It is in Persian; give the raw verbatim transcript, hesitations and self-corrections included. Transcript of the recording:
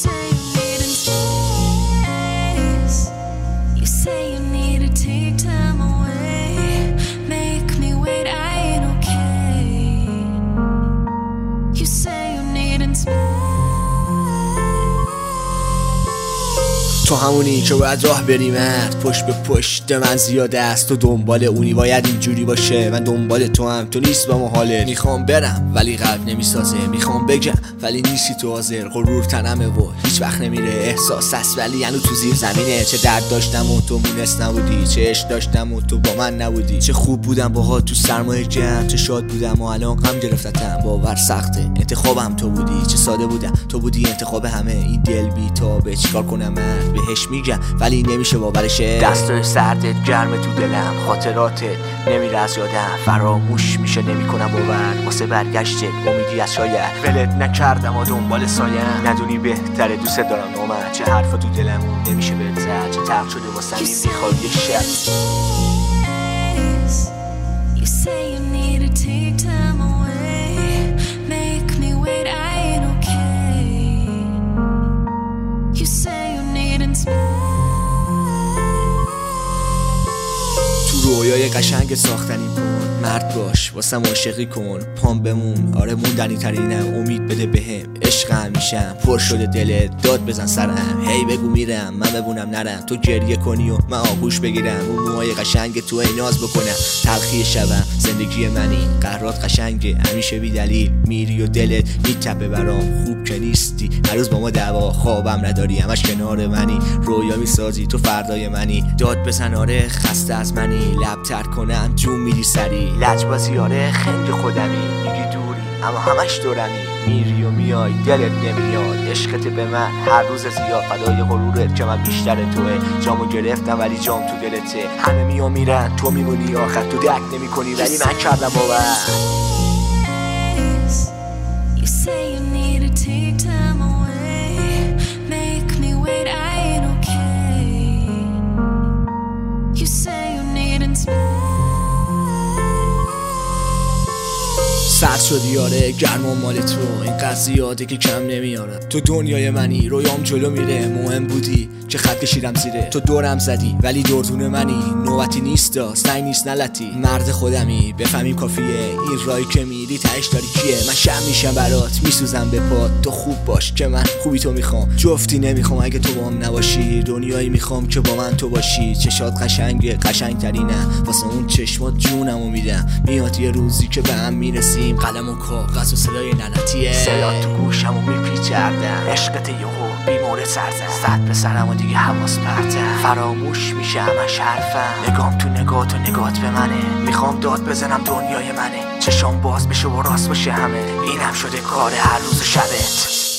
تو همونی که باید راه بریمت پشت به پشت من زیاده است. تو دنبال اونی باید اینجوری باشه، من دنبال تو هم تو نیست با محاله. میخوام برم ولی قلب نمیسازه، میخوام بگم ولی نیستی تو حاضر. غرور تنمه و هیچ وقت نمیره، احساس هست ولی هنوز تو زیر زمینه. چه درد داشتم و تو مونس نبودی، چه عشق داشتم و تو با من نبودی. چه خوب بودم باها تو سرمایه جمع، چه شاد بودم و الان غم گرفتتم. باور سخته انتخابم تو بودی، چه ساده بودم تو بودی انتخاب همه. این دل بی تابه چیکار کنم من بهش میگم ولی نمیشه باورشه. دستای سردت گرم تو دلم، خاطراتت نمیره از یادم. فراموش میشه نمیکنم باور، واسه برگشتت امیدی از شاید. ولت نکردم و دنبال سایم، ندونی بهتره دوست دارم نامت. چه حرفا تو دلمون نمیشه بهت زد، چه تلخ شده واسه این میخواد یه شب. رویای قشنگ ساختنی کن، مرد باش واسم عاشقی کن. پام بمون آره موندنی ترینم، امید بده بهم عشق همیشم. پر شده دلت داد بزن سرم، هی بگو میرم من ببونم نرم. تو گریه کنی و من آغوش بگیرم، اون موهای قشنگ تو ای ناز بکنم. تلخی شبم زندگی منی، قهرات قشنگه همیشه بی دلیل. میری و دلت میتپه برام، خوب که نیستی هر روز با ما دعوا. خوابم نداری همش کنار منی، رویا میسازی تو فردای منی. داد بزن آره خسته از منی، لب تر کنم جون میری سری. لجبازی آره خنگ خودمی، میگی دوری اما همش دورمی. میری و میای دلت نمیاد، عشقت به من هر روز زیاد. فدای غرورت که من بیشتر توه، جامو گرفتم ولی جام تو دلته. همه میو میرن تو میمونی آخر، تو درک نمی کنی ولی من کردم باور. سرد شدی آره گرما مال تو، این قضیاته که کم نمیارم. تو دنیای منی، رویام جلو میره. مهم بودی که خط کشیدم زیره، تو دورم زدی ولی دردون منی. نوبتی نیستا سعی نیست نلتی، مرد خودمی بفهمیم کافیه. این رای که میری تهش داری کیه؟ من شم میشم برات میسوزم به پات. تو خوب باش که من خوبی تو میخوام، جفتی نمیخوام اگه تو با هم نباشی. دنیایی میخوام که با من تو باشی. چشات قشنگه قشنگ ترینه، واسه اون چشمات جونمو میدم. میاد یه روزی که به هم میرسیم، قلم و کاغذ و صدای لعنتیه. صدا تو گوشمو میپیچردم، عشقت یهو بیمورد سرزم. صد به سرم و دیگه حواس پرتم، فراموش میشه همش حرفم. نگام تو نگاه تو نگات به منه، میخوام داد بزنم دنیای منه. چشام باز بشه و راست باشه همه، اینم شده کار هر روز شبت.